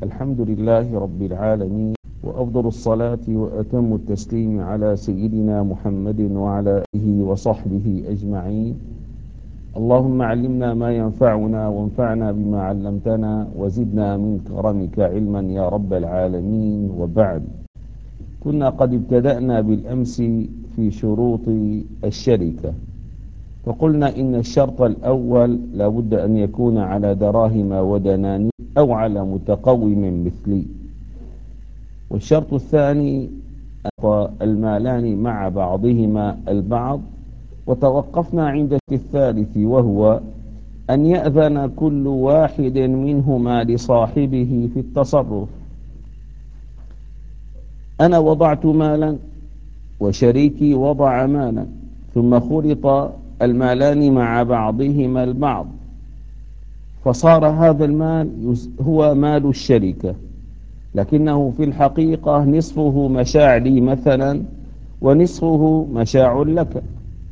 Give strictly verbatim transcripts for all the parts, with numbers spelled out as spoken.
الحمد لله رب العالمين، وأفضل الصلاة وأتم التسليم على سيدنا محمد وعلى آله وصحبه أجمعين. اللهم علمنا ما ينفعنا وانفعنا بما علمتنا وزدنا من كرمك علما يا رب العالمين. وبعد، كنا قد ابتدأنا بالأمس في شروط الشركة، فقلنا إن الشرط الأول لا بد أن يكون على دراهم ودنانير أو على متقوم مثلي، والشرط الثاني المالان مع بعضهما البعض، وتوقفنا عند الثالث وهو أن يأذن كل واحد منهما لصاحبه في التصرف. أنا وضعت مالا وشريكي وضع مالا، ثم خلط المالان مع بعضهما البعض، فصار هذا المال هو مال الشركة، لكنه في الحقيقة نصفه مشاع لي مثلا ونصفه مشاع لك.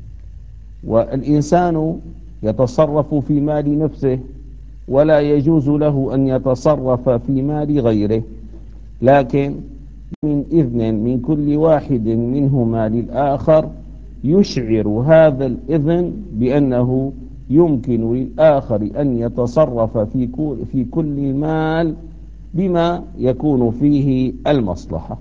والإنسان يتصرف في مال نفسه ولا يجوز له أن يتصرف في مال غيره، لكن من إذن من كل واحد منهما للآخر يشعر هذا الإذن بأنه يمكن للآخر أن يتصرف في كل, في كل مال بما يكون فيه المصلحة،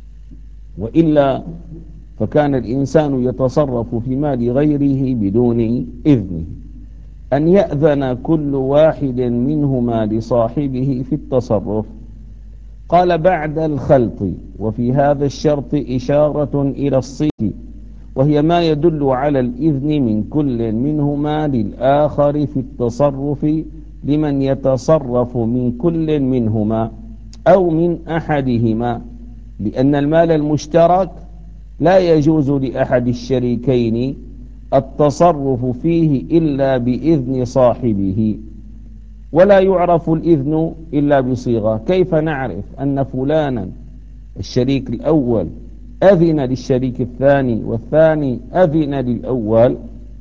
وإلا فكان الإنسان يتصرف في مال غيره بدون إذنه. أن يأذن كل واحد منهما لصاحبه في التصرف. قال بعد الخلط، وفي هذا الشرط إشارة إلى الصيغة، وهي ما يدل على الإذن من كل منهما للآخر في التصرف لمن يتصرف من كل منهما أو من أحدهما، لأن المال المشترك لا يجوز لأحد الشريكين التصرف فيه إلا بإذن صاحبه، ولا يعرف الإذن إلا بصيغة. كيف نعرف أن فلانا الشريك الأول أذن للشريك الثاني والثاني أذن للأول؟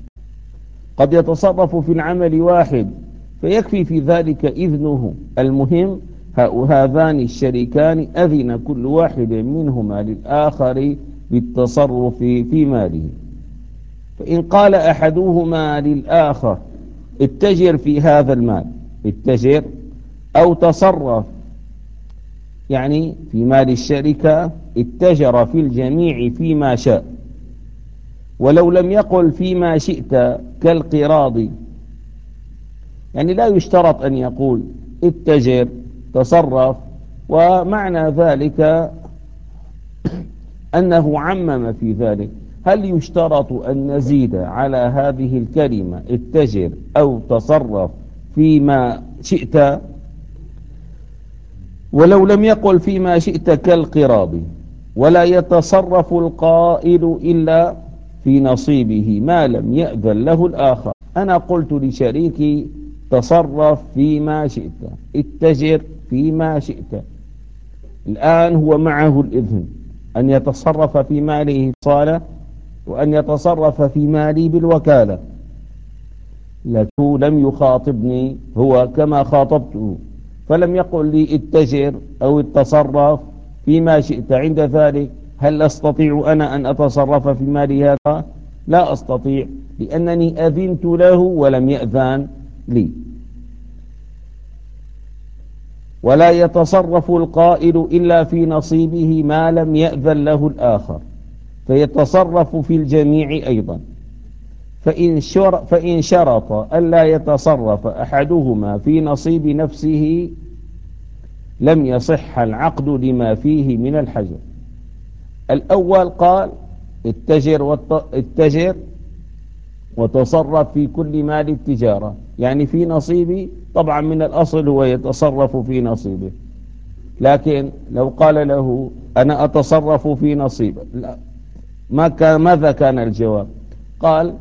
قد يتصرف في العمل واحد فيكفي في ذلك إذنه، المهم هذان الشريكان أذن كل واحد منهما للآخر بالتصرف في ماله. فإن قال أحدهما للآخر اتجر في هذا المال، اتجر أو تصرف، يعني في مال الشركة اتجر في الجميع فيما شاء، ولو لم يقل فيما شئت كالقراض، يعني لا يشترط أن يقول اتجر تصرف، ومعنى ذلك أنه عمم في ذلك. هل يشترط أن نزيد على هذه الكلمة اتجر أو تصرف فيما شئت؟ ولو لم يقل فيما شئت كالقراض، ولا يتصرف القائل إلا في نصيبه ما لم يأذن له الآخر. أنا قلت لشريكي تصرف فيما شئت، اتجر فيما شئت، الآن هو معه الإذن أن يتصرف في ماله صالة وأن يتصرف في مالي بالوكالة، لكن لم يخاطبني هو كما خاطبته، فلم يقل لي اتجر أو اتصرف فيما شئت. عند ذلك هل أستطيع أنا أن أتصرف في مالي هذا؟ لا أستطيع، لأنني أذنت له ولم يأذن لي. ولا يتصرف القائل إلا في نصيبه ما لم يأذن له الآخر، فيتصرف في الجميع أيضا. فإن, شر فإن شرط ألا يتصرف أحدهما في نصيب نفسه لم يصح العقد لما فيه من الحجر. الأول قال اتجر, والت... اتجر وتصرف في كل مال التجارة، يعني في نصيبي، طبعا من الأصل هو يتصرف في نصيبه، لكن لو قال له أنا أتصرف في نصيبه، لا. ما كان ماذا كان الجواب؟ قال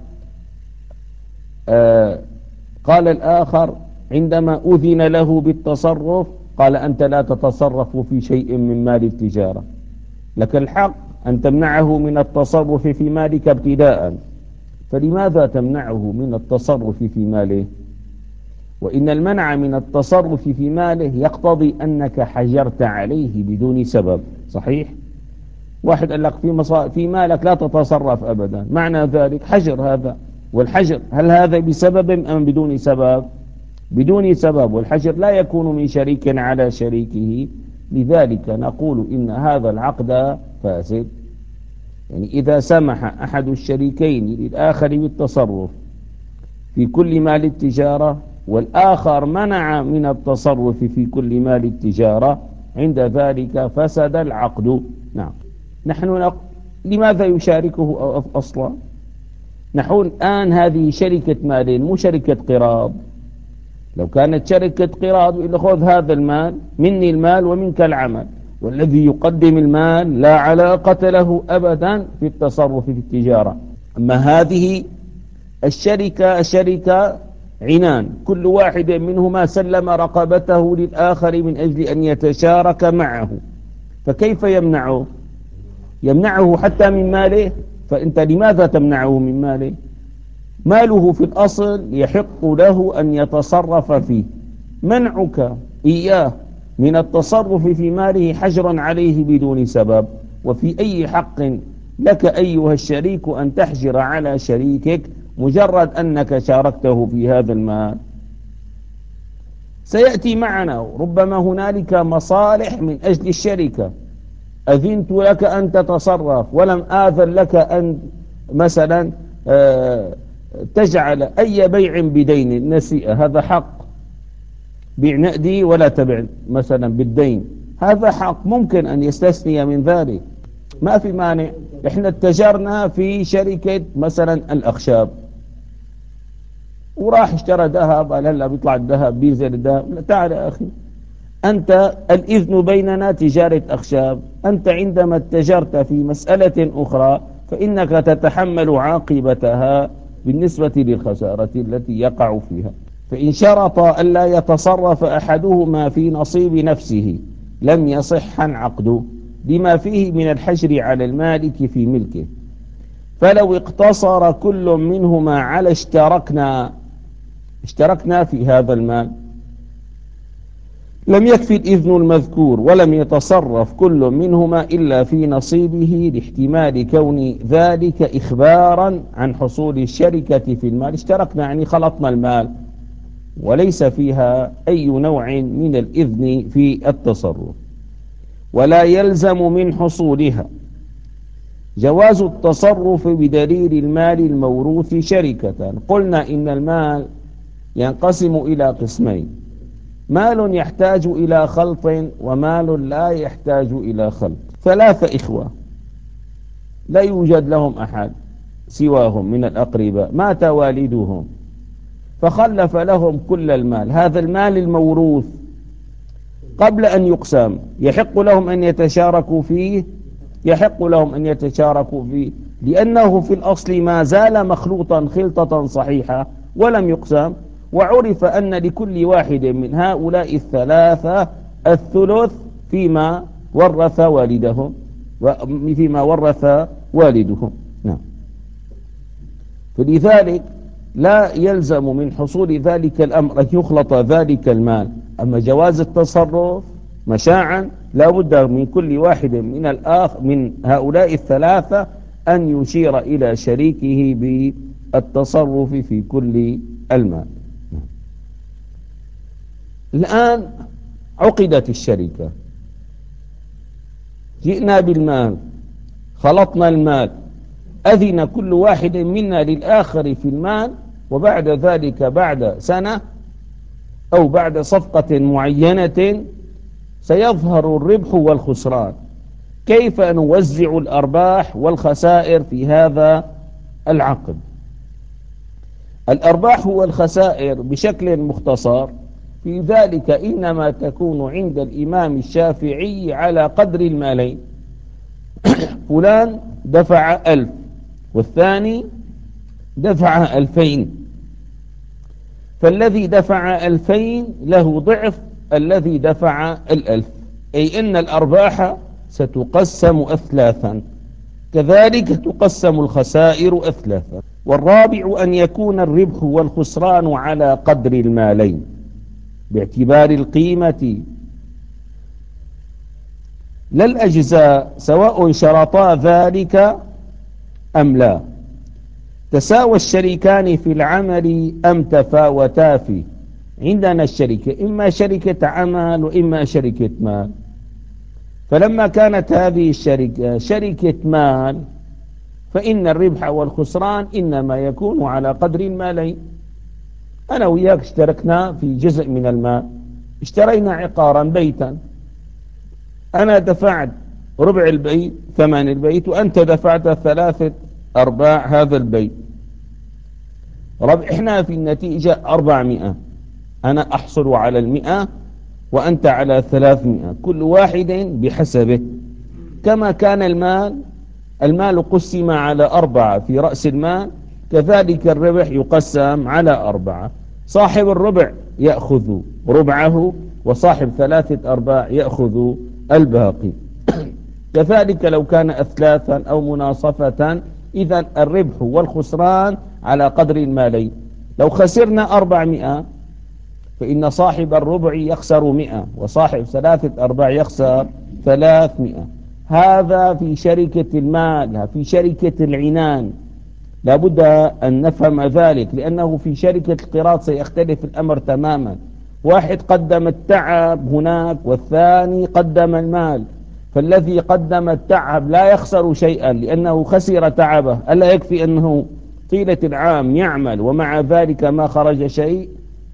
آه قال الآخر عندما أذن له بالتصرف قال أنت لا تتصرف في شيء من مال التجارة، لك الحق أن تمنعه من التصرف في مالك ابتداء، فلماذا تمنعه من التصرف في ماله؟ وإن المنع من التصرف في ماله يقتضي أنك حجرت عليه بدون سبب. صحيح؟ واحد قال لك في, مصا... في مالك لا تتصرف أبدا، معنى ذلك حجر هذا. والحجر هل هذا بسبب أم بدون سبب؟ بدون سبب، والحجر لا يكون من شريك على شريكه. لذلك نقول إن هذا العقد فاسد. يعني إذا سمح أحد الشريكين للآخر بالتصرف في كل مال التجارة والآخر منع من التصرف في كل مال التجارة، عند ذلك فسد العقد. نعم. نحن نق... لماذا يشاركه أصلا؟ نحن الآن هذه شركة مالين مو شركة قراض. لو كانت شركة قراض إلا خذ هذا المال مني المال ومنك العمل، والذي يقدم المال لا علاقة له أبدا في التصرف في التجارة. أما هذه الشركة شركة عنان، كل واحد منهما سلم رقبته للآخر من أجل أن يتشارك معه، فكيف يمنعه؟ يمنعه حتى من ماله. فأنت لماذا تمنعه من ماله؟ ماله في الأصل يحق له أن يتصرف فيه، منعك إياه من التصرف في ماله حجرا عليه بدون سبب. وفي أي حق لك أيها الشريك أن تحجر على شريكك مجرد أنك شاركته في هذا المال؟ سيأتي معنا ربما هنالك مصالح من أجل الشركة، أذنت لك أن تتصرف ولم آذن لك أن مثلا تجعل أي بيع بدين نسيئة، هذا حق. بيع نقدي ولا تبع مثلا بالدين، هذا حق، ممكن أن يستثني من ذلك، ما في مانع. احنا اتجرنا في شركة مثلا الأخشاب وراح اشترى ذهب، قال هلا بيطلع الذهب بينزل الذهب. تعال يا أخي، أنت الإذن بيننا تجارة أخشاب، أنت عندما اتجرت في مسألة أخرى فإنك تتحمل عاقبتها بالنسبة للخسارة التي يقع فيها. فإن شرط ألا يتصرف أحدهما في نصيب نفسه لم يصح عقده لما فيه من الحجر على المالك في ملكه. فلو اقتصر كل منهما على اشتركنا اشتركنا في هذا المال لم يكفي الإذن المذكور، ولم يتصرف كل منهما إلا في نصيبه لاحتمال كون ذلك إخبارا عن حصول الشركة في المال. اشتركنا يعني خلطنا المال، وليس فيها أي نوع من الإذن في التصرف. ولا يلزم من حصولها جواز التصرف بدليل المال الموروث شركة. قلنا إن المال ينقسم إلى قسمين: مال يحتاج إلى خلط ومال لا يحتاج إلى خلط. ثلاثة إخوة لا يوجد لهم أحد سواهم من الأقرباء، مات والدهم فخلف لهم كل المال. هذا المال الموروث قبل أن يقسم يحق لهم أن يتشاركوا فيه، يحق لهم أن يتشاركوا فيه لأنه في الأصل ما زال مخلوطا خلطة صحيحة ولم يقسم. وعرف أن لكل واحد من هؤلاء الثلاثة الثلث فيما ورث والدهم فيما ورث والدهم. نعم. فلذلك لا يلزم من حصول ذلك الأمر أن يخلط ذلك المال. أما جواز التصرف مشاعا لا بد من كل واحد من الآخر من هؤلاء الثلاثة أن يشير إلى شريكه بالتصرف في كل المال. الآن عقدت الشركة، جئنا بالمال، خلطنا المال، أذن كل واحد منا للآخر في المال، وبعد ذلك بعد سنة أو بعد صفقة معينة سيظهر الربح والخسران. كيف نوزع الأرباح والخسائر في هذا العقد؟ الأرباح والخسائر بشكل مختصر في ذلك إنما تكون عند الإمام الشافعي على قدر المالين. فلان دفع ألف والثاني دفع ألفين، فالذي دفع ألفين له ضعف الذي دفع الألف، أي أن الأرباح ستقسم أثلاثا، كذلك تقسم الخسائر أثلاثا. والرابع أن يكون الربح والخسران على قدر المالين. باعتبار القيمة لا الأجزاء، سواء شرطا ذلك أم لا. تساوى الشريكان في العمل أم تفاوتا فيه. عندنا الشركة إما شركة عمل وإما شركة مال. فلما كانت هذه الشركة شركة مال فإن الربح والخسران إنما يكون على قدر المالين. أنا وياك اشتركنا في جزء من المال، اشترينا عقارا بيتا، أنا دفعت ربع البيت ثمن البيت وأنت دفعت ثلاثة أرباع هذا البيت، ربحنا في النتيجة أربعمائة، أنا أحصل على المئة وأنت على ثلاثمائة، كل واحد بحسبه. كما كان المال المال قسم على أربعة في رأس المال، كذلك الربح يقسم على أربعة، صاحب الربع يأخذ ربعه وصاحب ثلاثة أرباع يأخذ الباقي. كذلك لو كان أثلاثا أو مناصفة، إذا الربح والخسران على قدر المالين. لو خسرنا أربعمائة فإن صاحب الربع يخسر مئة وصاحب ثلاثة أرباع يخسر ثلاثمائة. هذا في شركة المال، في شركة العنان لابد أن نفهم ذلك، لأنه في شركة القراض سيختلف الأمر تماما. واحد قدم التعب هناك والثاني قدم المال، فالذي قدم التعب لا يخسر شيئا لأنه خسر تعبه. ألا يكفي أنه طيلة العام يعمل ومع ذلك ما خرج شيء؟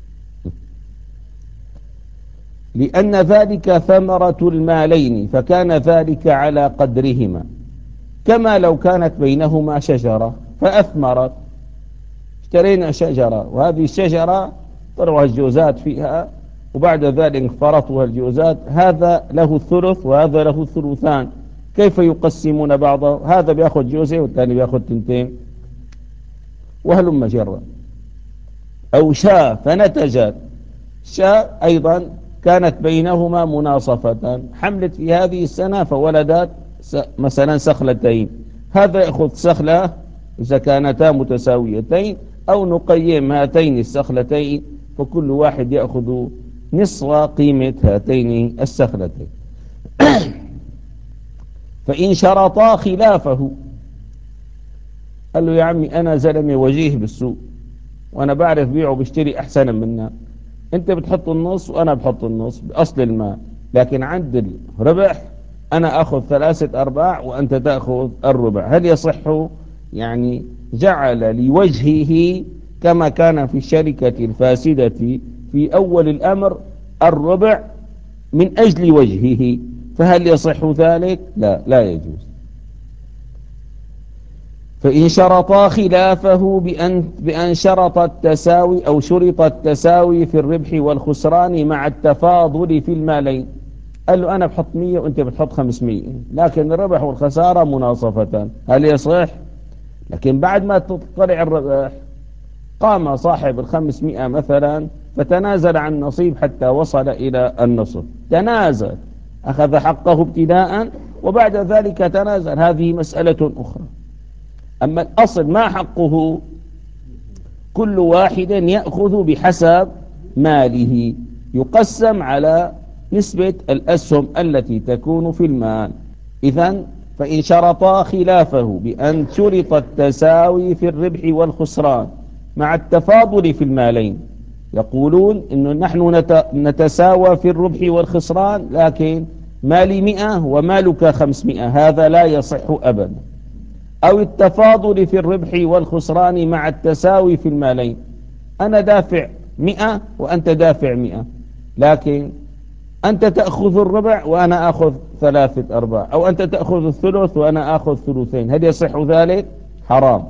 لأن ذلك ثمرة المالين، فكان ذلك على قدرهما. كما لو كانت بينهما شجرة فأثمرت، اشترينا شجرة وهذه الشجرة طلعوا الجوزات فيها وبعد ذلك فرطوا الجوزات، هذا له الثلث وهذا له الثلثان، كيف يقسمون بعضه؟ هذا بيأخذ جوزة والثاني بيأخذ تنتين وهلم جرا. أو شاة فنتجت، شاة أيضا كانت بينهما مناصفة، حملت في هذه السنة فولدت مثلا سخلتين، هذا يأخذ سخلة إذا كانتا متساويتين، أو نقيم هاتين السخلتين فكل واحد يأخذ نصف قيمة هاتين السخلتين. فإن شرطا خلافه، قال له يا عمي أنا زلمي وجيه بالسوق وأنا بعرف بيع وبشتري أحسن منا، أنت بتحط النص وأنا بحط النص بأصل المال، لكن عند الربح أنا أخذ ثلاثة أرباع وأنت تأخذ الربع. هل يصح؟ يعني جعل لوجهه كما كان في الشركة الفاسدة في أول الأمر الربع من أجل وجهه، فهل يصح ذلك؟ لا، لا يجوز. فإن شرطا خلافه بأن, بأن شرط التساوي أو شرط التساوي في الربح والخسران مع التفاضل في المالين، قال له أنا بحط مية وأنت بتحط خمسمية لكن الربح والخسارة مناصفة، هل يصح؟ لكن بعد ما تطلع الربح قام صاحب الخمسمائة مثلا فتنازل عن نصيب حتى وصل إلى النصف، تنازل، أخذ حقه ابتداء وبعد ذلك تنازل، هذه مسألة أخرى. أما الأصل ما حقه؟ كل واحد يأخذ بحسب ماله، يقسم على نسبة الأسهم التي تكون في المال. إذن فإن شرطا خلافه بأن شرط التساوي في الربح والخسران مع التفاضل في المالين، يقولون إنه نحن نتساوى في الربح والخسران لكن مالي مئة ومالك خمسمائة، هذا لا يصح أبدا. أو التفاضل في الربح والخسران مع التساوي في المالين، أنا دافع مئة وأنت دافع مئة لكن أنت تأخذ الربع وأنا أخذ ثلاثة أرباع، أو أنت تأخذ الثلث وأنا أخذ ثلثين، هل يصح ذلك؟ حرام.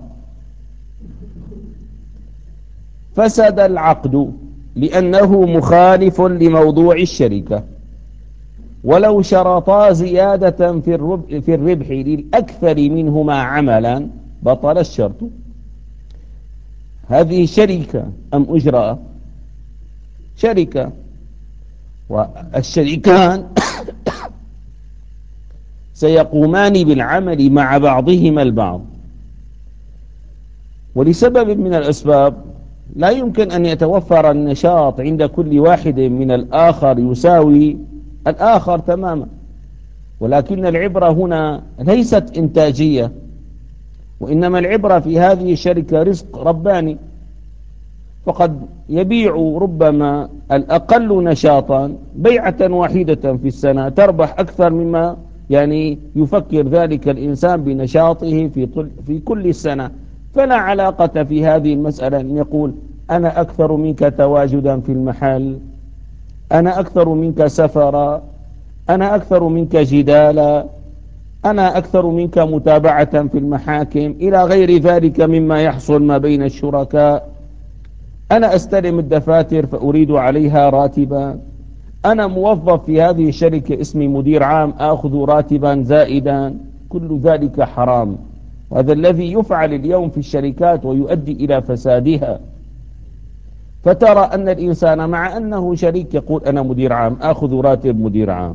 فسد العقد لأنه مخالف لموضوع الشركة. ولو شرطا زيادة في الربح, في الربح للأكثر منهما عملا بطل الشرط. هذه شركة أم أجرة؟ شركة، والشريكان سيقومان بالعمل مع بعضهما البعض، ولسبب من الأسباب لا يمكن أن يتوفر النشاط عند كل واحد من الآخر يساوي الآخر تماما، ولكن العبرة هنا ليست إنتاجية، وإنما العبرة في هذه الشركة رزق رباني. فقد يبيع ربما الأقل نشاطا بيعة واحدة في السنة تربح أكثر مما يعني يفكر ذلك الإنسان بنشاطه في, طل في كل السنة. فلا علاقة في هذه المسألة أن يقول أنا أكثر منك تواجدا في المحل، أنا أكثر منك سفرا، أنا أكثر منك جدالا، أنا أكثر منك متابعة في المحاكم إلى غير ذلك مما يحصل ما بين الشركاء. أنا أستلم الدفاتر فأريد عليها راتبا، أنا موظف في هذه الشركة اسمي مدير عام آخذ راتبا زائدا. كل ذلك حرام، وهذا الذي يفعل اليوم في الشركات ويؤدي إلى فسادها. فترى أن الإنسان مع أنه شريك يقول أنا مدير عام آخذ راتب مدير عام،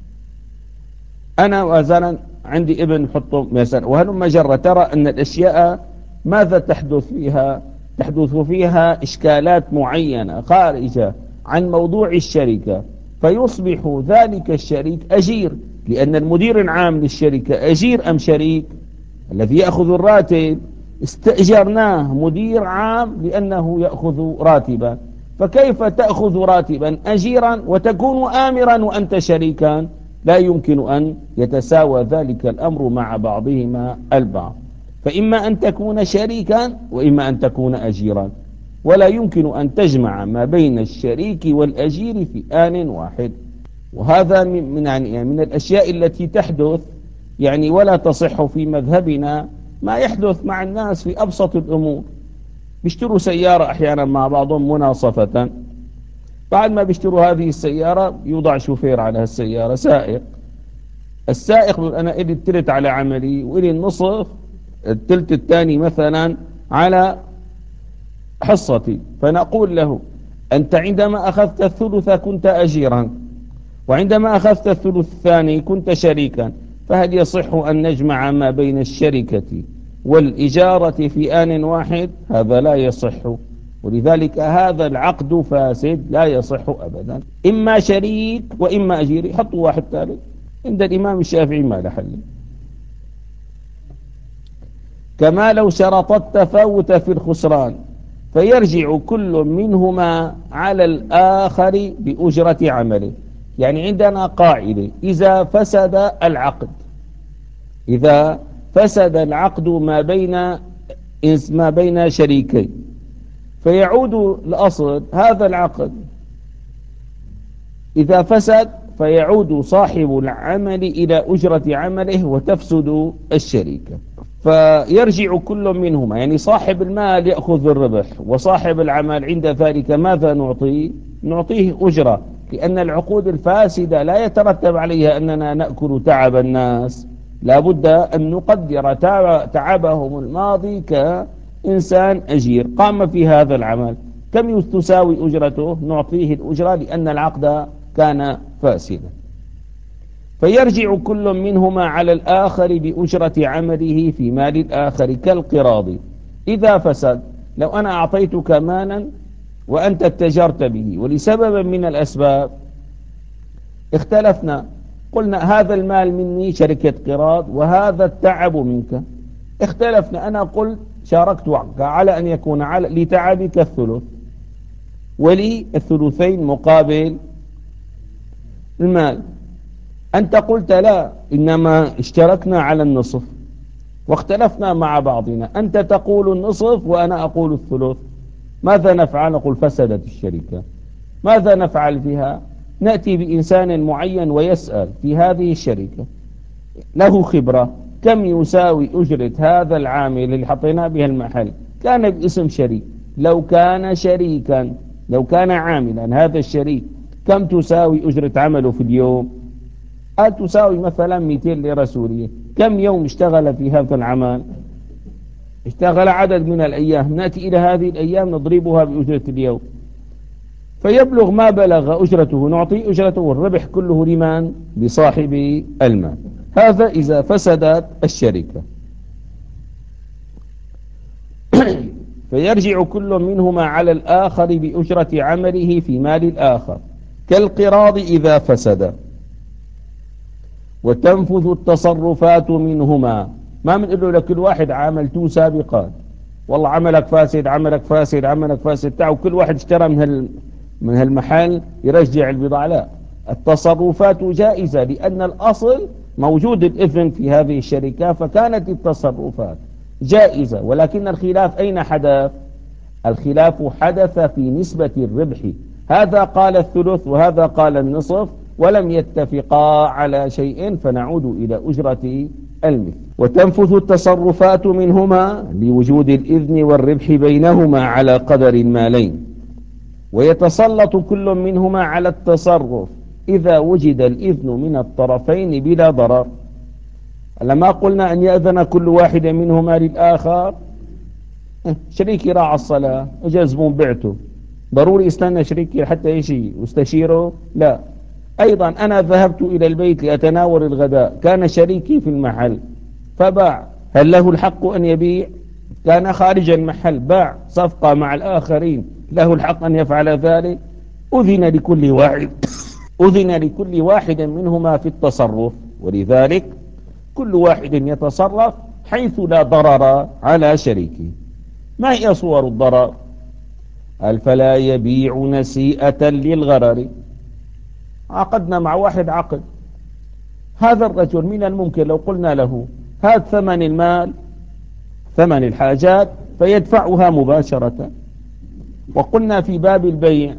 أنا مثلا عندي ابن حطه مثلا، وهلما جرة. ترى أن الأشياء ماذا تحدث فيها؟ تحدث فيها إشكالات معينة خارجة عن موضوع الشركة، فيصبح ذلك الشريك أجير، لأن المدير العام للشركة أجير أم شريك؟ الذي يأخذ الراتب استأجرناه مدير عام لأنه يأخذ راتبا، فكيف تأخذ راتبا أجيرا وتكون آمرا وأنت شريكا؟ لا يمكن أن يتساوى ذلك الأمر مع بعضهما البعض، فإما أن تكون شريكا وإما أن تكون أجيرا، ولا يمكن أن تجمع ما بين الشريك والأجير في آن واحد. وهذا من, يعني من الأشياء التي تحدث يعني ولا تصح في مذهبنا، ما يحدث مع الناس في أبسط الأمور. بيشتروا سيارة أحيانا مع بعضهم مناصفة، بعد ما بيشتروا هذه السيارة يوضع شوفير على السيارة سائق. السائق يقول أنا إلي التلت على عملي وإلي النصف التلت الثاني مثلا على حصتي، فنقول له أنت عندما أخذت الثلث كنت أجيرا، وعندما أخذت الثلث الثاني كنت شريكا، فهل يصح أن نجمع ما بين الشركة والإجارة في آن واحد؟ هذا لا يصح، ولذلك هذا العقد فاسد لا يصح أبدا. إما شريك وإما أجير، يحطوا واحد ثالث. عند الإمام الشافعي ما لحل. كما لو شرط التفاوت في الخسران فيرجع كل منهما على الآخر بأجرة عمله. يعني عندنا قاعدة، إذا فسد العقد إذا فسد العقد ما بين ما بين شريكين، فيعود الأصل هذا العقد إذا فسد فيعود صاحب العمل إلى أجرة عمله وتفسد الشركة، فيرجع كل منهما، يعني صاحب المال يأخذ الربح وصاحب العمل عند ذلك ماذا نعطيه؟ نعطيه أجرة، لأن العقود الفاسدة لا يترتب عليها أننا نأكل تعب الناس، لا بد أن نقدر تعبهم الماضي كإنسان أجير قام في هذا العمل، كم تساوي أجرته؟ نعطيه الأجرة لأن العقد كان فاسدا. فيرجع كل منهما على الآخر بأجرة عمله في مال الآخر كالقراض إذا فسد. لو أنا أعطيتك مالا وأنت اتجرت به ولسبب من الأسباب اختلفنا، قلنا هذا المال مني شركة قراض وهذا التعب منك، اختلفنا، أنا قلت شاركت على أن يكون على لتعبك الثلث ولي الثلثين مقابل المال، أنت قلت لا إنما اشتركنا على النصف واختلفنا مع بعضنا، أنت تقول النصف وأنا أقول الثلث، ماذا نفعل؟ نقول فسدت الشركة. ماذا نفعل بها؟ نأتي بإنسان معين ويسأل في هذه الشركة له خبرة كم يساوي أجرة هذا العامل اللي حطينا بها المحل، كان باسم شريك، لو كان شريكا لو كان عاملا هذا الشريك كم تساوي أجرة عمله في اليوم؟ قال تساوي مثلا مئتين ليرة سورية. كم يوم اشتغل في هذا العمل؟ اشتغل عدد من الأيام، نأتي إلى هذه الأيام نضربها بأجرة اليوم فيبلغ ما بلغ أجرته، نعطي أجرته والربح كله لمن؟ لصاحب المال. هذا إذا فسدت الشركة. فيرجع كل منهما على الآخر بأجرة عمله في مال الآخر، كالقراض إذا فسد. وتنفذ التصرفات منهما، ما بنقول له لكل واحد عاملتوه سابقا، والله عملك فاسد عملك فاسد عملك فاسد تعال كل واحد اشترى من هال من هالمحل يرجع البضاعة، لا، التصرفات جائزة لأن الأصل موجود الإذن في هذه الشركة، فكانت التصرفات جائزة. ولكن الخلاف أين حدث؟ الخلاف حدث في نسبة الربح، هذا قال الثلث وهذا قال النصف ولم يتفقا على شيء، فنعود إلى أجرة المثل. وتنفذ التصرفات منهما لوجود الإذن والربح بينهما على قدر المالين، ويتسلط كل منهما على التصرف إذا وجد الإذن من الطرفين بلا ضرر. لما قلنا أن يأذن كل واحد منهما للآخر، شريكي راعى الصلاة اجى زبون بعته، ضروري استنى شريكي حتى يجي واستشيره؟ لا. أيضا أنا ذهبت إلى البيت لأتناول الغداء، كان شريكي في المحل فباع، هل له الحق أن يبيع؟ كان خارج المحل باع صفقة مع الآخرين، له الحق أن يفعل ذلك؟ أذن لكل واحد أذن لكل واحد منهما في التصرف، ولذلك كل واحد يتصرف حيث لا ضرر على شريكه. ما هي صور الضرر؟ قال فلا يبيع نسيئة للغرر. عقدنا مع واحد عقد، هذا الرجل من الممكن لو قلنا له هات ثمن المال ثمن الحاجات فيدفعها مباشرة. وقلنا في باب البيع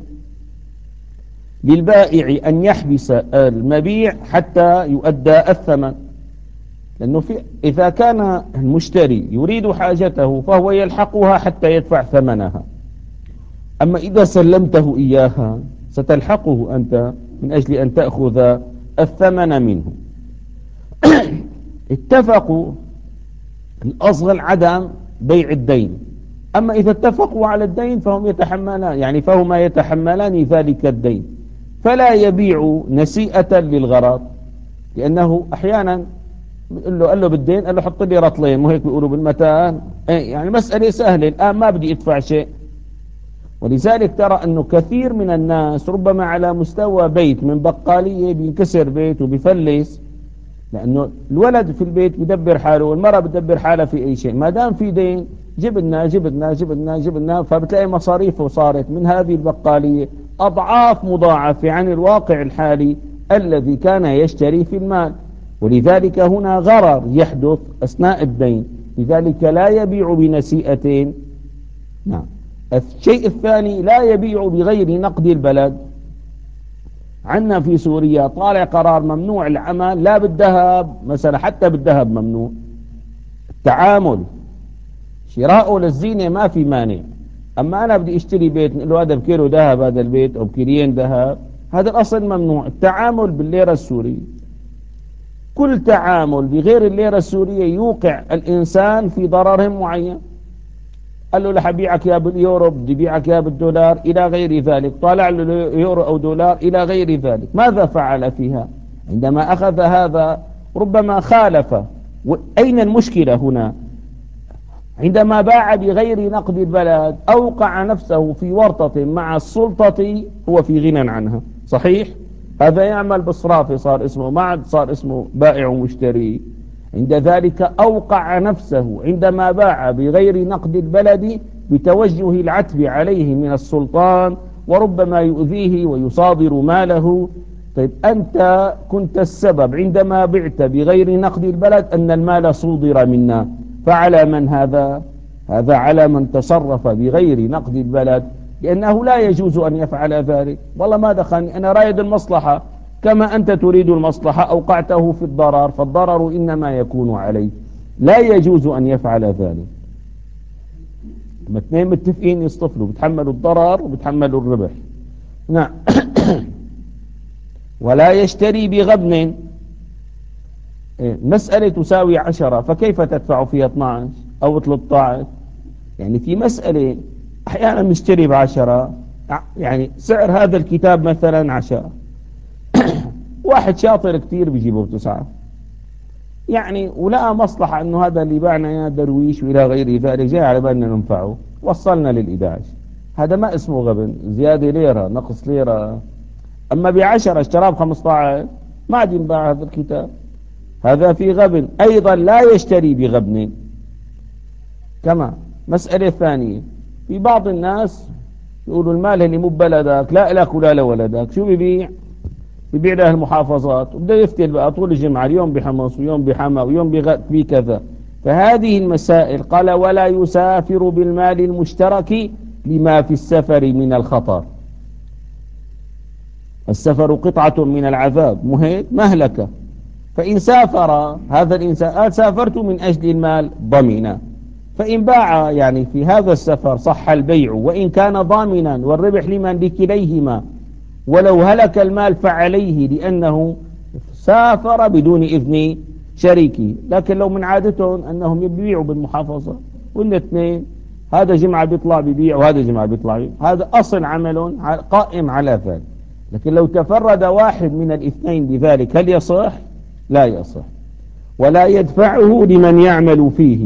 للبائع أن يحبس المبيع حتى يؤدى الثمن، لأنه في إذا كان المشتري يريد حاجته فهو يلحقها حتى يدفع ثمنها، أما إذا سلمته إياها ستلحقه أنت من أجل أن تأخذ الثمن منه. اتفقوا الأصل عدم بيع الدين، أما إذا اتفقوا على الدين فهم يتحملان يعني فهما يتحملان ذلك الدين، فلا يبيع نسيئة للغرض، لأنه أحيانا قال له قال له بالدين قال له حط لي رطلين، مو هيك بيقولوا بالمتان، يعني مسألة سهلة الآن ما بدي أدفع شيء. ولذلك ترى أنه كثير من الناس ربما على مستوى بيت من بقالية بينكسر بيت وبيفلس، لأنه الولد في البيت بدبر حاله والمرأة بدبر حالها في أي شيء، ما دام في دين جبنا جبنا جبنا جبنا فبتلاقي مصاريفه صارت من هذه البقالية أضعاف مضاعفة عن الواقع الحالي الذي كان يشتري في المال. ولذلك هنا غرر يحدث أثناء الدين، لذلك لا يبيع بنسيئتين. نعم. الشيء الثاني لا يبيع بغير نقد البلد. عندنا في سوريا طالع قرار ممنوع العمل لا بالذهب مثلا، حتى بالذهب ممنوع التعامل، شراءه للزينة ما في مانع، أما أنا بدي أشتري بيت نقول له هذا بكيلو ذهب هذا البيت أو بكيلين ذهب، هذا الأصل ممنوع التعامل بالليرة السورية. كل تعامل بغير الليرة السورية يوقع الإنسان في ضرر معين، قال له لح بيعك يا باليورو بدي بيعك يا بالدولار إلى غير ذلك، طالع له يورو أو دولار إلى غير ذلك. ماذا فعل فيها؟ عندما أخذ هذا ربما خالف. أين المشكلة هنا؟ عندما باع بغير نقد البلد أوقع نفسه في ورطة مع السلطة هو في غنى عنها. صحيح؟ هذا يعمل بالصرافة صار اسمه، ما عاد صار اسمه بائع ومشتري. عند ذلك أوقع نفسه عندما باع بغير نقد البلد بتوجه العتب عليه من السلطان، وربما يؤذيه ويصادر ماله. طيب أنت كنت السبب عندما بعت بغير نقد البلد أن المال صودر منا، فعلى من هذا؟ هذا على من تصرف بغير نقد البلد، لأنه لا يجوز أن يفعل ذلك. والله ما دخلني، أنا رايد المصلحة، كما أنت تريد المصلحة أوقعته في الضرر، فالضرر إنما يكون عليه، لا يجوز أن يفعل ذلك. لما اثنين متفقين يصطفلوا بتحملوا الضرر وبتحملوا الربح. نعم. ولا يشتري بغبن، مسألة تساوي عشرة فكيف تدفع فيها اثني عشر أو ثلاثة عشر؟ يعني في مسألة أحيانا نشتري بعشرة، يعني سعر هذا الكتاب مثلا عشرة، واحد شاطر كتير بيجيبه بتسعة، يعني ولا مصلحة انه هذا اللي باعنا يا درويش والى غير ذلك جاي على بالنا ننفعه، وصلنا للإحدى عشر. هذا ما اسمه غبن، زيادة ليرة نقص ليرة. أما بعشرة اشتراه بخمسة عشر ما عاد ينباع هذا الكتاب، هذا في غبن. أيضا لا يشتري بغبن. كما مسألة ثانية، في بعض الناس يقولوا المال اللي مو ببلدك لا لك ولا لولدك، شو بيبيع؟ ببيع له المحافظات، وبده يفتل بقى طول الجمعة، اليوم بحمص ويوم بحما ويوم بكذا. فهذه المسائل قال ولا يسافر بالمال المشترك لما في السفر من الخطر. السفر قطعة من العذاب، مهيد مهلكة. فإن سافر هذا الإنسان قال سافرت من أجل المال ضمنا، فإن باع يعني في هذا السفر صح البيع وإن كان ضامنا، والربح لمن؟ لكليهما. ولو هلك المال فعليه لأنه سافر بدون إذن شريكه. لكن لو من عادتهم أنهم يبيعوا بالمحافظة والاثنين، هذا جمعة بيطلع ببيع وهذا جمعة بيطلع ببيع، هذا أصل عمل قائم على ذلك. لكن لو تفرد واحد من الاثنين بذلك هل يصح؟ لا يصح. ولا يدفعه لمن يعمل فيه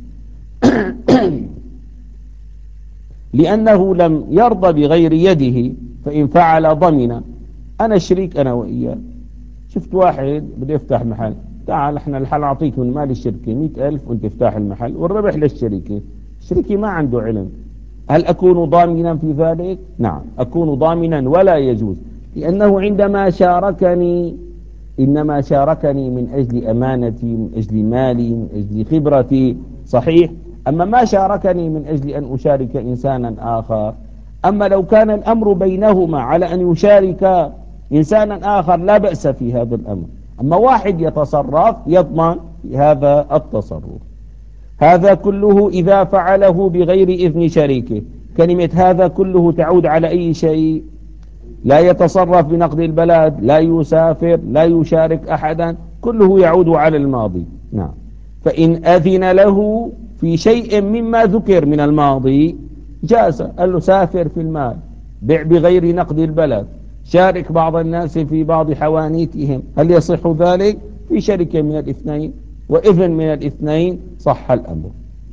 لأنه لم يرضى بغير يده، فإن فعل ضمن. أنا شريك أنا وإياه، شفت واحد بده يفتح محل، تعال احنا الحل أعطيك من مال الشركة مئة ألف وانت افتح المحل والربح للشركة. الشركة ما عنده علم، هل أكون ضامنا في ذلك؟ نعم أكون ضامنا، ولا يجوز، لأنه عندما شاركني إنما شاركني من أجل أمانتي، من أجل مالي، من أجل خبرتي، صحيح. أما ما شاركني من أجل أن أشارك إنسانا آخر. أما لو كان الأمر بينهما على أن يشارك إنسانا آخر لا بأس في هذا الأمر. أما واحد يتصرف يضمن هذا التصرف. هذا كله إذا فعله بغير إذن شريكه. كلمة هذا كله تعود على أي شيء؟ لا يتصرف بنقد البلد، لا يسافر، لا يشارك أحدا، كله يعود على الماضي. نعم. فإن أذن له في شيء مما ذكر من الماضي جاز، قال له سافر في المال، بيع بغير نقد البلد، شارك بعض الناس في بعض حوانيتهم، هل يصح ذلك؟ في شركة من الاثنين وإذن من الاثنين صح الأمر.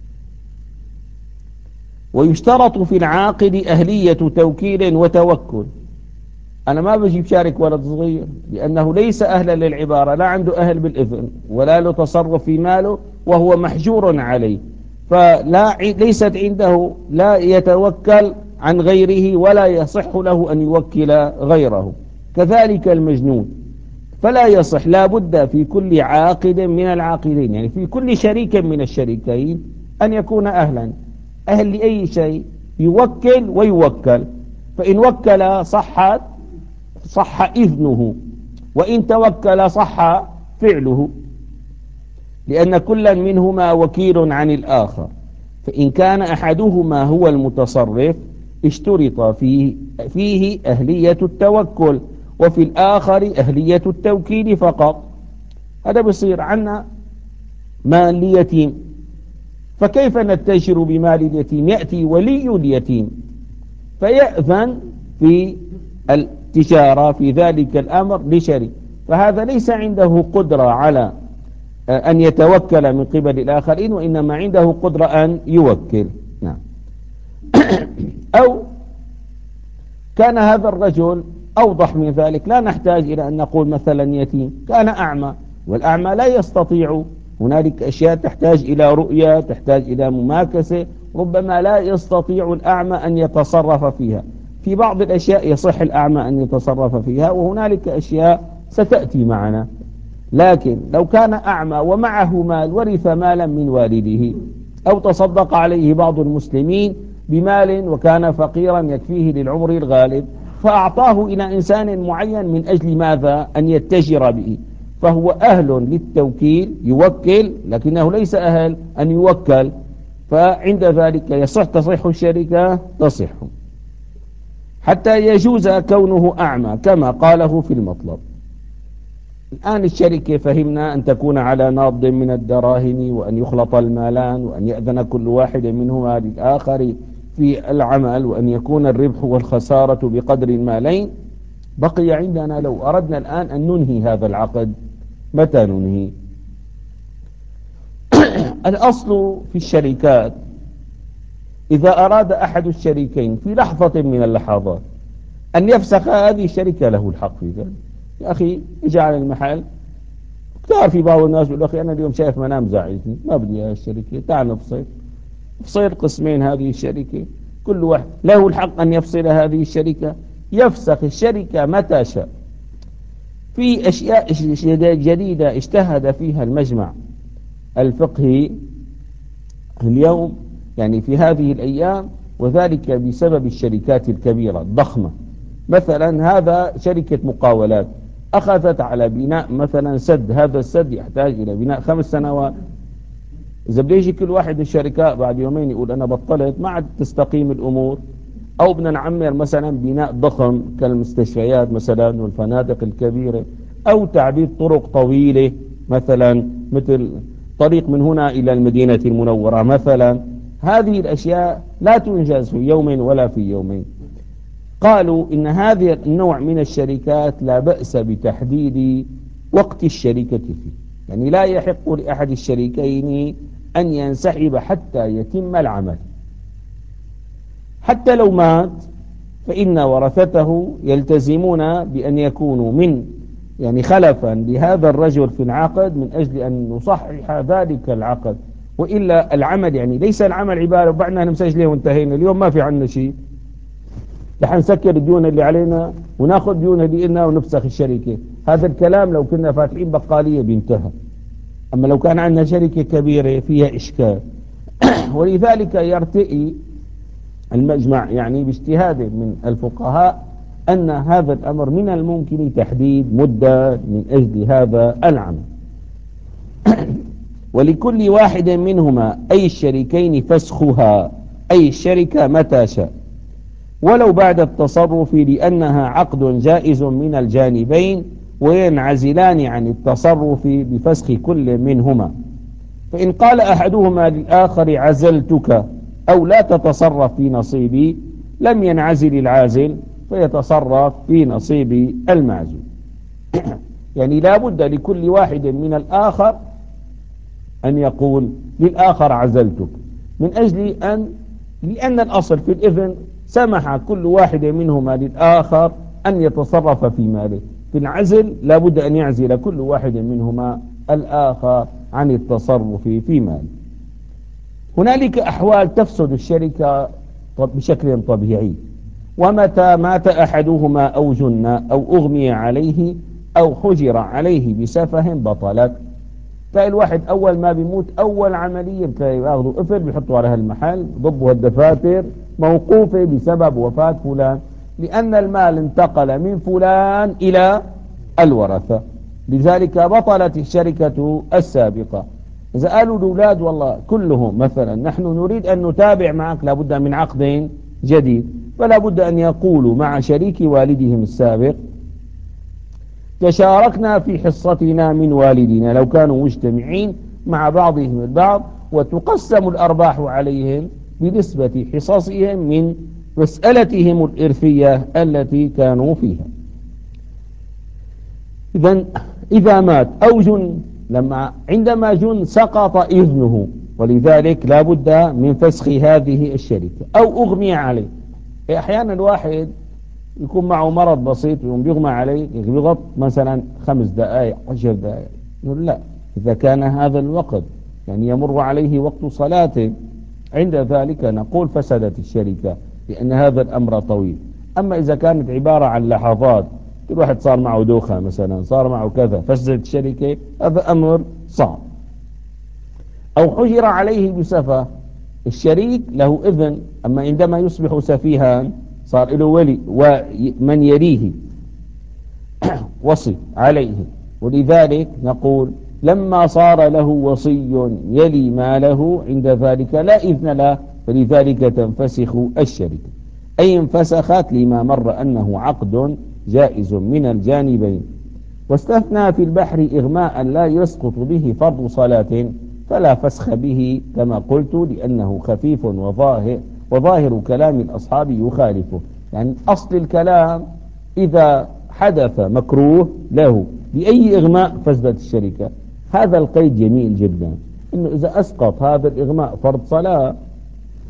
ويشترط في العاقد أهلية توكيل وتوكل. أنا ما بجيب شارك ولد صغير لأنه ليس أهلا للعبارة، لا عنده أهل بالإذن ولا له تصرف في ماله وهو محجور عليه، فلا ليست عنده، لا يتوكل عن غيره ولا يصح له أن يوكل غيره. كذلك المجنون فلا يصح، لا بد في كل عاقد من العاقدين، يعني في كل شريك من الشريكين أن يكون أهلا، أهل لأي شيء، يوكل ويوكل. فإن وكل صحت صح إذنه، وإن توكل صح فعله، لأن كلا منهما وكيل عن الآخر. فإن كان أحدهما هو المتصرف اشترط فيه, فيه أهلية التوكل، وفي الآخر أهلية التوكيل فقط. هذا بصير عنا مال ليتيم، فكيف نتجر بمال اليتيم؟ يأتي ولي اليتيم فيأذن في التجارة في ذلك الأمر لشريك، فهذا ليس عنده قدرة على أن يتوكل من قبل الآخرين، وإنما عنده قدرة أن يوكل. نعم. أو كان هذا الرجل أوضح من ذلك، لا نحتاج إلى أن نقول مثلا يتيم، كان أعمى، والأعمى لا يستطيع، هنالك أشياء تحتاج إلى رؤية، تحتاج إلى مماكسة، ربما لا يستطيع الأعمى أن يتصرف فيها. في بعض الأشياء يصح الأعمى أن يتصرف فيها، وهنالك أشياء ستأتي معنا. لكن لو كان أعمى ومعه مال، ورث مالا من والده، أو تصدق عليه بعض المسلمين بمال وكان فقيرا يكفيه للعمر الغالب، فأعطاه إلى إنسان معين من أجل ماذا؟ أن يتجر به، فهو أهل للتوكيل، يوكل، لكنه ليس أهل أن يوكل، فعند ذلك يصح تصح الشركة، تصح حتى يجوز كونه أعمى كما قاله في المطلب. الآن الشركة فهمنا أن تكون على ناض من الدراهم، وأن يخلط المالان، وأن يأذن كل واحد منهما للآخر في العمل، وأن يكون الربح والخسارة بقدر المالين. بقي عندنا لو أردنا الآن أن ننهي هذا العقد، متى ننهي؟ الأصل في الشركات إذا أراد أحد الشريكين في لحظة من اللحظات أن يفسخ هذه الشركة له الحق في ذلك. يا أخي اجعل المحل، كثار في بعض الناس يقول أخي أنا اليوم شايف منام زعجني ما بدي هذه الشركة، تعال نفصل، فصيل قسمين هذه الشركة، كل واحد له الحق أن يفصل هذه الشركة، يفسخ الشركة متى شاء. في أشياء جديدة اجتهد فيها المجمع الفقهي اليوم، يعني في هذه الأيام، وذلك بسبب الشركات الكبيرة الضخمة. مثلا هذا شركة مقاولات أخذت على بناء مثلا سد، هذا السد يحتاج إلى بناء خمس سنوات. إذا بده يجي كل واحد من الشركاء بعد يومين يقول أنا بطلت، ما عاد تستقيم الأمور. أو بدنا نعمر مثلا بناء ضخم كالمستشفيات مثلا والفنادق الكبيرة، أو تعبيد طرق طويلة مثلا مثل طريق من هنا إلى المدينة المنورة مثلا. هذه الأشياء لا تنجز في يوم ولا في يومين. قالوا إن هذا النوع من الشركات لا بأس بتحديد وقت الشركة فيه، يعني لا يحق لأحد الشريكين أن ينسحب حتى يتم العمل. حتى لو مات فإن ورثته يلتزمون بأن يكونوا من يعني خلفا لهذا الرجل في العقد من أجل أن نصحح ذلك العقد. وإلا العمل يعني ليس العمل عبارة بعدنا نمسجله وانتهينا، اليوم ما في عنا شيء، رح نسكر الديون اللي علينا وناخذ ديون اللي إلنا ونفسخ الشركة. هذا الكلام لو كنا فاتحين بقالية بينتهى، أما لو كان عندنا شركة كبيرة فيها إشكال. ولذلك يرتئي المجمع يعني باجتهاد من الفقهاء أن هذا الأمر من الممكن تحديد مدة من أجل هذا العمل. ولكل واحد منهما أي الشريكين فسخها، أي الشركة متى شاء، ولو بعد التصرف، لأنها عقد جائز من الجانبين وينعزلان عن التصرف بفسخ كل منهما. فإن قال أحدهما للآخر عزلتك أو لا تتصرف في نصيبي، لم ينعزل العازل فيتصرف في نصيب المعزول. يعني لا بد لكل واحد من الآخر أن يقول للآخر عزلتك، من أجل أن لأن الأصل في الإذن سمح كل واحد منهما للآخر أن يتصرف في ماله. في العزل لا بد أن يعزل كل واحد منهما الآخر عن التصرف في ماله. هنالك أحوال تفسد الشركة بشكل طبيعي، ومتى مات أحدهما أو جن أو أغمي عليه أو حجر عليه بسفه بطلت. تلاقي الواحد أول ما بيموت أول عملية بتلاقي بياخذوا قفل بيحطوا على هالمحل ضبوا الدفاتر موقوفة بسبب وفاة فلان، لأن المال انتقل من فلان إلى الورثة، لذلك بطلت الشركة السابقة. إذا قالوا الأولاد والله كلهم مثلا نحن نريد أن نتابع معك لابد من عقد جديد، فلا بد أن يقولوا مع شريك والدهم السابق تشاركنا في حصتنا من والدنا لو كانوا مجتمعين مع بعضهم البعض، وتقسم الأرباح عليهم بنسبة حصصهم من مسألتهم الإرثية التي كانوا فيها. إذن إذا مات أو جن، لما عندما جن سقط إذنه، ولذلك لا بد من فسخ هذه الشركة. أو أغمي عليه، أحيانا الواحد يكون معه مرض بسيط يوم بيغمى عليه بيغط مثلا خمس دقائق عشر دقائق، يقول لا، إذا كان هذا الوقت يعني يمر عليه وقت صلاة، عند ذلك نقول فسدت الشركة لأن هذا الأمر طويل. أما إذا كانت عبارة عن لحظات، كل واحد صار معه دوخة مثلا، صار معه كذا، فسدت الشركة، هذا أمر صعب. أو حجر عليه بسفة، الشريك له إذن، أما عندما يصبح سفيها صار له ولي ومن يليه وصي عليه، ولذلك نقول لما صار له وصي يلي ماله عند ذلك لا إذن له، فلذلك تنفسخ الشركة، أي انفسخت لما مر أنه عقد جائز من الجانبين. واستثنى في البحر إغماء لا يسقط به فرض صلاة فلا فسخ به كما قلت، لأنه خفيف وظاهر وظاهر كلام الأصحاب يخالفه. يعني أصل الكلام إذا حدث مكروه له بأي إغماء فسدت الشركة. هذا القيد جميل جدا، إنه إذا أسقط هذا الإغماء فرض صلاة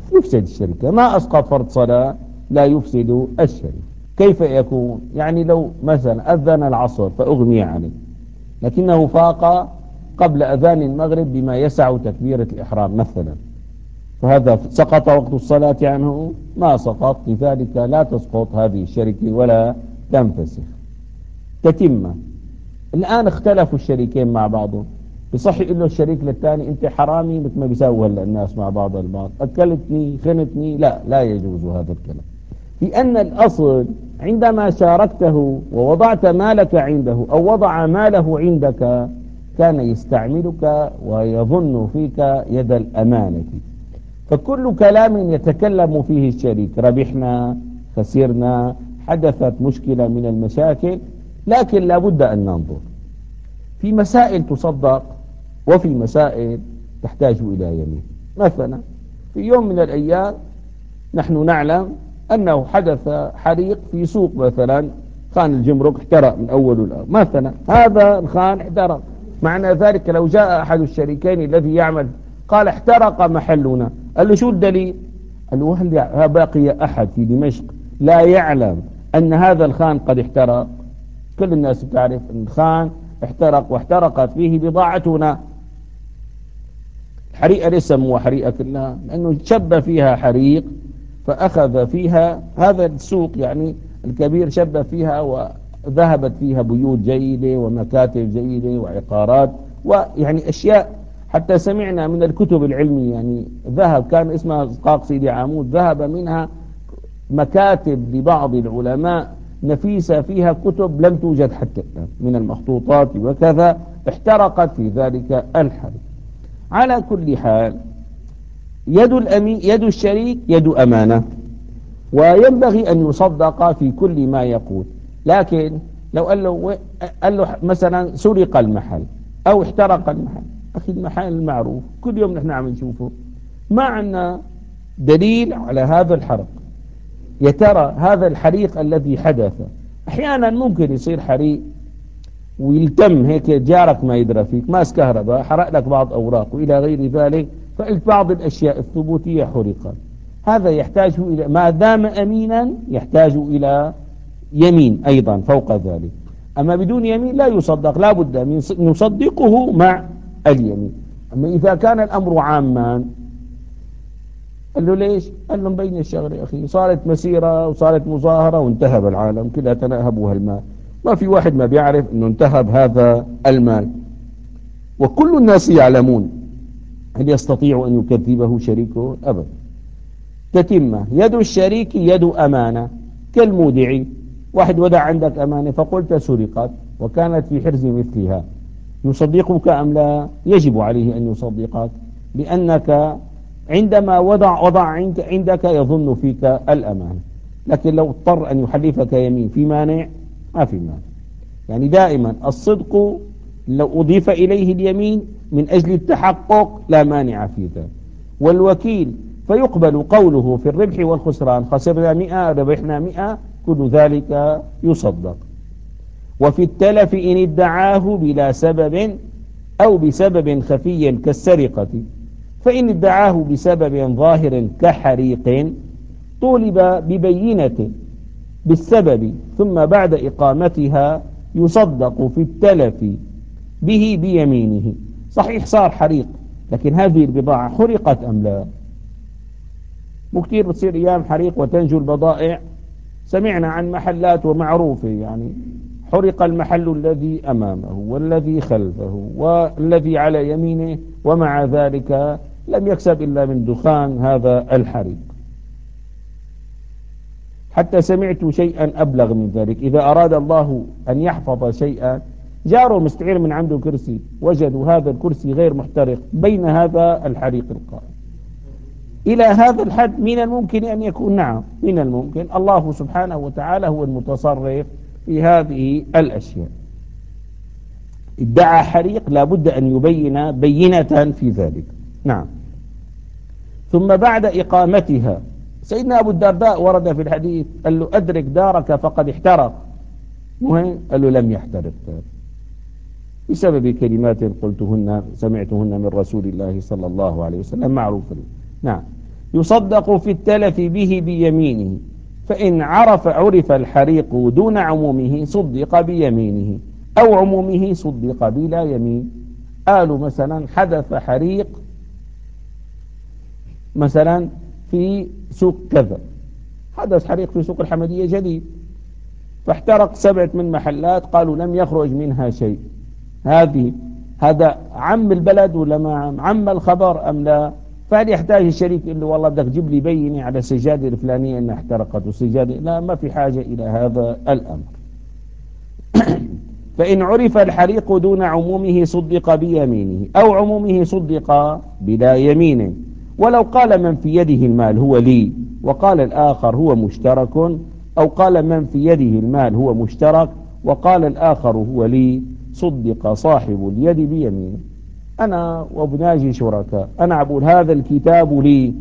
يفسد الشركة. ما أسقط فرض صلاة لا يفسد الشركة. كيف يكون؟ يعني لو مثلا أذن العصر فأغمي عليه لكنه فاق قبل أذان المغرب بما يسع تكبيرة الإحرام مثلا، فهذا سقط وقت الصلاة عنه؟ ما سقط، لذلك لا تسقط هذه الشركة ولا تنفسخ. تتمة. الآن اختلفوا الشريكين مع بعضهم، بصح يقول له الشريك للثاني أنت حرامي مثل ما بيساووا هلا الناس مع بعض البعض، أكلتني خنتني. لا، لا يجوز هذا الكلام، لأن الأصل عندما شاركته ووضعت مالك عنده أو وضع ماله عندك كان يستعملك ويظن فيك يد الأمانة. فكل كلام يتكلم فيه الشريك، ربحنا خسرنا حدثت مشكلة من المشاكل، لكن لابد أن ننظر في مسائل تصدق وفي مسائل تحتاج إلى يمين. مثلا في يوم من الأيام نحن نعلم أنه حدث حريق في سوق مثلا، خان الجمرك احترق من أول الأمر مثلا، هذا الخان احترق، معنى ذلك لو جاء أحد الشريكين الذي يعمل قال احترق محلنا، قال له شو الدليل؟ قال له هل باقي أحد في دمشق لا يعلم أن هذا الخان قد احترق؟ كل الناس تعرف أن الخان احترق واحترقت فيه بضاعتنا. الحريقة ليس سموها حريقة كلها لأنه شب فيها حريق، فأخذ فيها هذا السوق يعني الكبير، شب فيها وذهبت فيها بيوت جيدة ومكاتب جيدة وعقارات ويعني أشياء، حتى سمعنا من الكتب العلمية يعني ذهب كان اسمها زقاق سيدي عامود، ذهب منها مكاتب لبعض العلماء نفيسة فيها كتب لم توجد حتى الآن من المخطوطات وكذا، احترقت في ذلك الحريق. على كل حال يد الأمين يد الشريك يد أمانة، وينبغي أن يصدق في كل ما يقول. لكن لو قال له, قال له مثلا سرق المحل أو احترق المحل، أخي المحل معروف كل يوم نحن عم نشوفه، ما عندنا دليل على هذا الحرق. يا ترى هذا الحريق الذي حدث أحيانا ممكن يصير حريق ويلتم هيك جارك ما يدرى فيك، ماس كهرباء حرق لك بعض أوراق وإلى غير ذلك، فقلت بعض الأشياء الثبوتية حرقت، هذا يحتاج إلى ما دام أمينا يحتاج إلى يمين أيضا فوق ذلك. أما بدون يمين لا يصدق، لا بد من نصدقه مع اليمين. أما إذا كان الأمر عاما، قال له ليش؟ قال له مبين الشغل يا أخي، صارت مسيرة وصارت مظاهرة وانتهب العالم كلها تناهبوا هالمال، ما في واحد ما بيعرف أنه انتهب هذا المال وكل الناس يعلمون. هل يستطيع أن يكذبه شريكه؟ أبدا. تتمة. يد الشريك يد أمانة كالمودع، واحد ودع عندك أمانة فقلت سرقت وكانت في حرز مثلها، يصدقك أم لا؟ يجب عليه أن يصدقك، لأنك عندما وضع وضع عندك يظن فيك الأمانة. لكن لو اضطر أن يحلفك يمين في مانع، ما في مانع. يعني دائما الصدق لو أضيف إليه اليمين من أجل التحقق لا مانع في ذلك. والوكيل فيقبل قوله في الربح والخسران، خسرنا مئة ربحنا مئة، كل ذلك يصدق. وفي التلف إن ادعاه بلا سبب أو بسبب خفي كالسرقة، فإن ادعاه بسبب ظاهر كحريق طولب ببينة بالسبب ثم بعد إقامتها يصدق في التلف به بيمينه. صحيح صار حريق، لكن هذه البضاعة حرقت أم لا؟ مو كثير بتصير أيام حريق وتنجو البضائع، سمعنا عن محلات ومعروفة يعني حرق المحل الذي أمامه والذي خلفه والذي على يمينه، ومع ذلك لم يكسب إلا من دخان هذا الحريق. حتى سمعت شيئا أبلغ من ذلك، إذا أراد الله أن يحفظ شيئا، جاروا مستعير من عنده كرسي، وجدوا هذا الكرسي غير محترق بين هذا الحريق القائم. إلى هذا الحد من الممكن أن يكون، نعم من الممكن، الله سبحانه وتعالى هو المتصرف في هذه الأشياء. ادعى حريق لابد أن يبين بينة في ذلك. نعم. ثم بعد إقامتها، سيدنا أبو الدرداء ورد في الحديث قال له أدرك دارك فقد احترق، مهم قال له لم يحترق بسبب كلمات قلتهن سمعتهن من رسول الله صلى الله عليه وسلم، معروف. نعم. يصدق في التلف به بيمينه، فإن عرف عرف الحريق دون عمومه صدق بيمينه، أو عمومه صدق بلا يمين. قالوا مثلا حدث حريق مثلا في سوق كذا، حدث حريق في سوق الحمدية جديد، فاحترق سبعة من محلات، قالوا لم يخرج منها شيء. هذه هذا عم البلد ولا ما عم, عم الخبر أم لا؟ فهل يحتاج الشريك اللي والله بدك تجيب لي بيني على السجادة الفلانية انها احترقت والسجادة؟ لا، ما في حاجة إلى هذا الأمر. فإن عرف الحريق دون عمومه صدق بيمينه، أو عمومه صدق بلا يمين. ولو قال من في يده المال هو لي، وقال الآخر هو مشترك، أو قال من في يده المال هو مشترك وقال الآخر هو لي، صدق صاحب اليد بيمينه. أنا وابناجي شركاء، أنا أقول هذا الكتاب لي،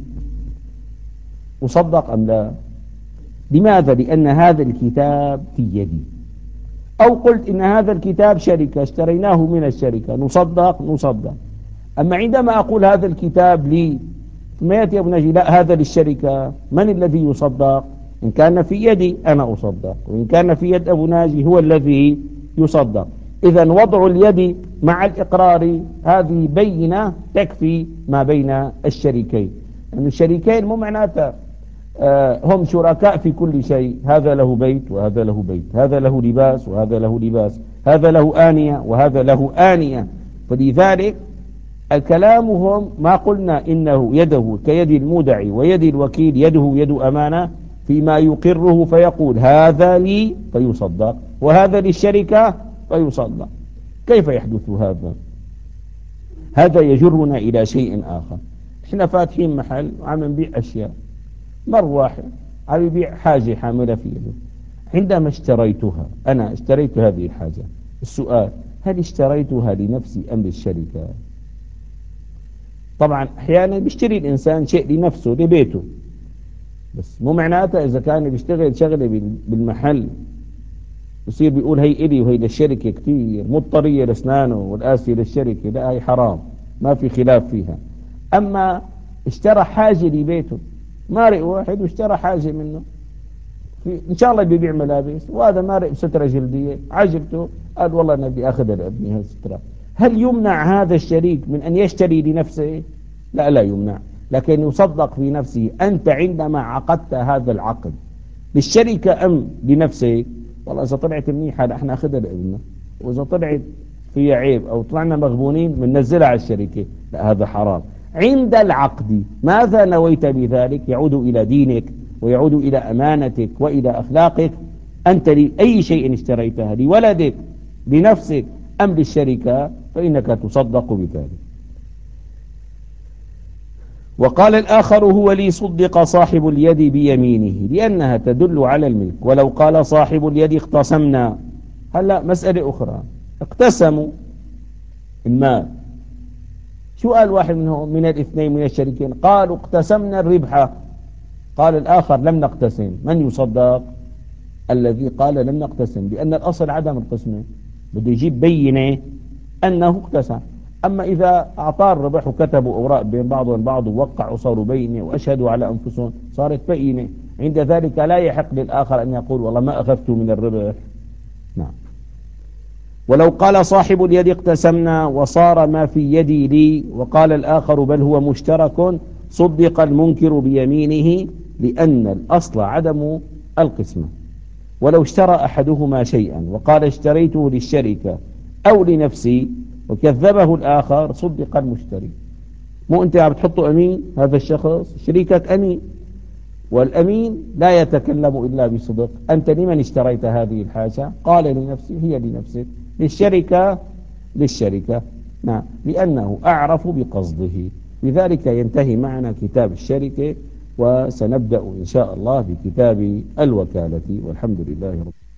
أصدق أم لا؟ لماذا؟ لأن هذا الكتاب في يدي. أو قلت إن هذا الكتاب شركة اشتريناه من الشركة، نصدق نصدق. أما عندما أقول هذا الكتاب لي، ثم يأتي أبو نجي لا هذا للشركة، من الذي يصدق؟ إن كان في يدي أنا أصدق، وإن كان في يد أبو ناجي هو الذي يصدق. إذا وضع اليد مع الإقرار هذه بينة تكفي ما بين الشريكين، لأن الشريكين مو معناته هم شركاء في كل شيء، هذا له بيت وهذا له بيت، هذا له لباس وهذا له لباس، هذا له آنية وهذا له آنية. فلذلك الكلام هم ما قلنا إنه يده كيد المودع ويد الوكيل يده يد أمانة فيما يقره فيقول هذا لي فيصدق، وهذا للشركة فيصدق. كيف يحدث هذا؟ هذا يجرنا إلى شيء آخر. احنا فاتحين محل وعم نبيع أشياء، مر واحد عم يبيع حاجة حاملة في يده. عندما اشتريتها، أنا اشتريت هذه الحاجة، السؤال هل اشتريتها لنفسي أم للشركة؟ طبعا أحيانا بيشتري الإنسان شيء لنفسه لبيته، بس مو معناته إذا كان بيشتغل شغلة بالمحل يصير بيقول هي إلي وهي للشركة، كتير مضطرية لأسنانه والآسية للشركة، لا هي حرام، ما في خلاف فيها. أما اشترى حاجة لبيته، مارق واحد واشترى حاجة منه، في إن شاء الله بيبيع ملابس، وهذا مارق سترة جلدية عجبته، قال والله أنا بدي أخذها لابني هالسترة. هل يمنع هذا الشريك من أن يشتري لنفسه؟ لا، لا يمنع، لكن يصدق في نفسه. أنت عندما عقدت هذا العقد للشركة أم لنفسك؟ والله إذا طلعت منيحة احنا أخذها لابننا، وإذا طلعت فيها عيب أو طلعنا مغبونين بننزلها على الشركة، لا هذا حرام. عند العقد ماذا نويت بذلك؟ يعود إلى دينك ويعود إلى أمانتك وإلى أخلاقك. أنت لأي شيء اشتريتها، لولدك لنفسك أم للشركة، فإنك تصدق بذلك. وقال الآخر هو لي، صدق صاحب اليد بيمينه لأنها تدل على الملك. ولو قال صاحب اليد اختصمنا، هلا مسألة أخرى، اقتسموا المال، شو قال واحد منهم من الاثنين من الشريكين؟ قالوا اقتسمنا الربح. قال الآخر لم نقتسم، من يصدق؟ الذي قال لم نقتسم، لأن الأصل عدم القسمة، بده يجيب بينة أنه اقتسم. أما إذا أعطاه الربح وكتبوا أوراق بين بعض وبعض ووقعوا صاروا بينة وأشهدوا على أنفسهم صارت بينة، عند ذلك لا يحق للآخر أن يقول والله ما أخذت من الربح. نعم. ولو قال صاحب اليد اقتسمنا وصار ما في يدي لي، وقال الآخر بل هو مشترك، صدق المنكر بيمينه لأن الأصل عدم القسمة. ولو اشترى أحدهما شيئا وقال اشتريته للشركة أو لنفسي وكذبه الآخر، صدق المشتري. مو أنت عم بتحطه أمين، هذا الشخص شريكك أمين، والأمين لا يتكلم إلا بصدق. أنت لمن اشتريت هذه الحاجة؟ قال لنفسي، هي لنفسك. للشركة، للشركة. نعم، لأنه أعرف بقصده. لذلك ينتهي معنا كتاب الشركة، وسنبدأ إن شاء الله بكتاب الوكالة، والحمد لله رب